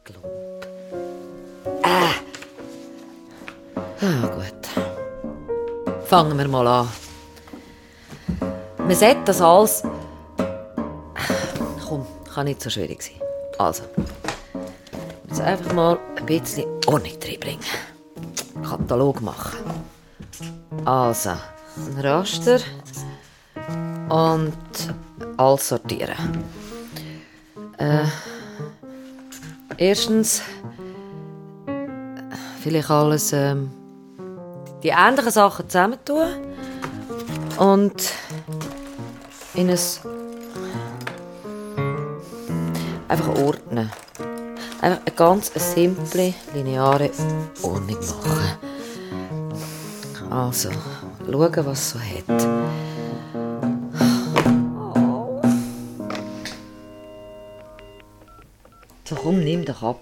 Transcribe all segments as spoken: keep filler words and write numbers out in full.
gelohnt. Äh. Ah, gut. Fangen wir mal an. Man sollte das alles... Komm, kann nicht so schwierig sein. Also, jetzt einfach mal ein bisschen Ordnung reinbringen. Katalog machen. Also, ein Raster und alles sortieren. Äh, erstens, vielleicht alles, ähm, die ähnlichen Sachen zusammentun und in ein einfach ordnen. Einfach eine ganz simple, lineare Ordnung machen. Also, schauen, was es so hat. Oh. So, komm, nimm dich ab.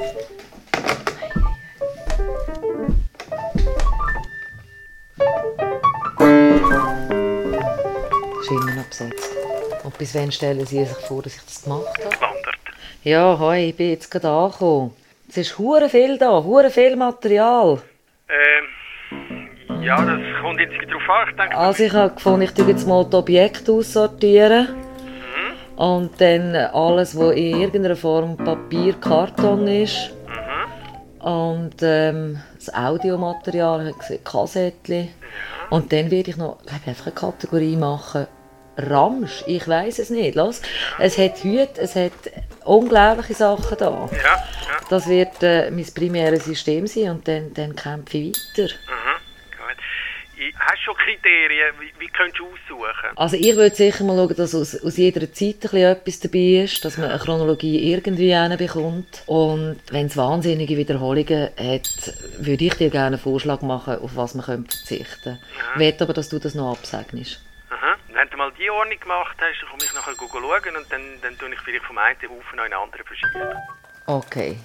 Ist immer noch besetzt. Und bis wann stellen Sie sich vor, dass ich das gemacht habe? Wandert. Ja, hoi, ich bin jetzt gerade angekommen. Es ist hure viel da, hure viel Material. Ähm, ja, das kommt jetzt darauf an. Ich denke, Also ich habe gefunden, ich tue jetzt mal die Objekte aussortieren. Mhm. Und dann alles, was in irgendeiner Form Papier, Karton ist. Mhm. Und ähm, das Audiomaterial, ich habe gesehen, Kassettchen. Und dann werde ich noch, glaube ich, einfach eine Kategorie machen. Ramsch, ich weiss es nicht. Lass. Es hat Hüte, es hat unglaubliche Sachen da. Ja, ja. Das wird äh, mein primäres System sein und dann, dann kämpfe ich weiter. Mhm. Gut. Ich, hast du schon Kriterien? Wie, wie könntest du aussuchen? Also ich würde sicher mal schauen, dass aus, aus jeder Zeit ein bisschen etwas dabei ist, dass man eine Chronologie irgendwie hinbekommt. Und wenn es wahnsinnige Wiederholungen hat, würde ich dir gerne einen Vorschlag machen, auf was man verzichten könnte. Ich will aber, dass du das noch absegnest. Aha. Wenn du mal die Ordnung gemacht hast, dann komme ich nachher schauen und dann, dann tue ich vielleicht vom einen Haufen noch in einen anderen verschieben. Okay.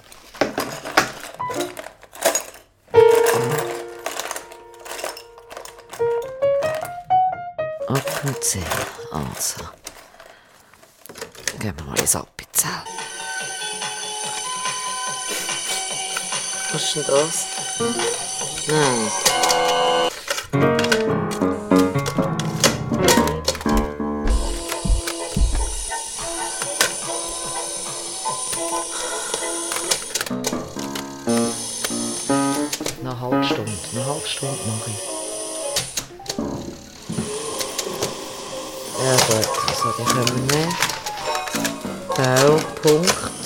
Appenzell, also. Gehen wir mal ins Appenzell. Was ist denn das? Nein. Eine halbe Stunde, eine halbe Stunde mache ich. Ja gut, also die können wir nehmen. Taupunkt.